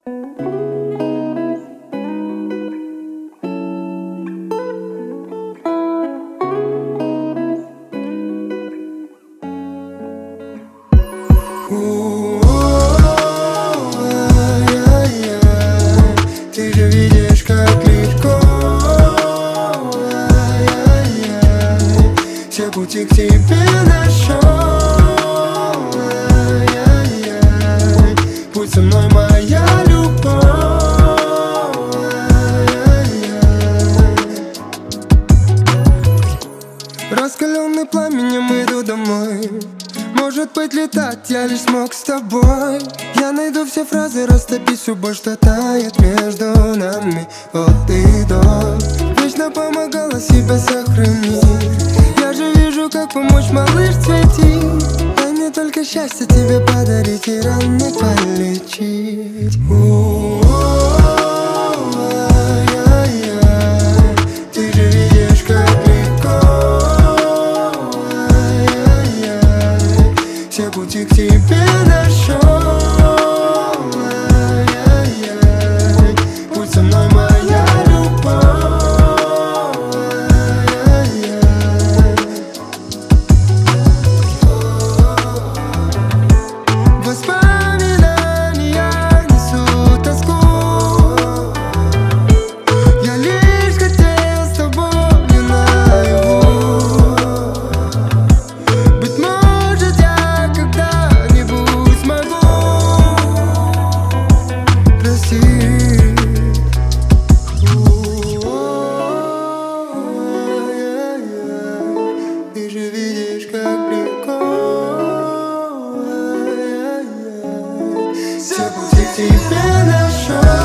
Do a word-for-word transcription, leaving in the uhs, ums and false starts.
Ты же видишь, как легко. Все пути к тебе нашел. Будь со мной, моя любовь. Раскаленный пламенем иду домой. Может быть, летать я лишь смог с тобой. Я найду все фразы, растопи всю боль, что тает между нами. Вот и до. Вечно помогала себя сохранить. Я же вижу, как помочь, малыш, цвети. Дай мне только счастье тебе подарить и ран не полечить. Ты же видишь, как легко. Все пути к тебе нашел. Будь со мной, моя любовь. Воспоминания несут тоску. Я лишь хотел с тобой наяву. Быть может, я когда-нибудь смогу простить. Ты же видишь, как легко. Все пути к тебе нашел.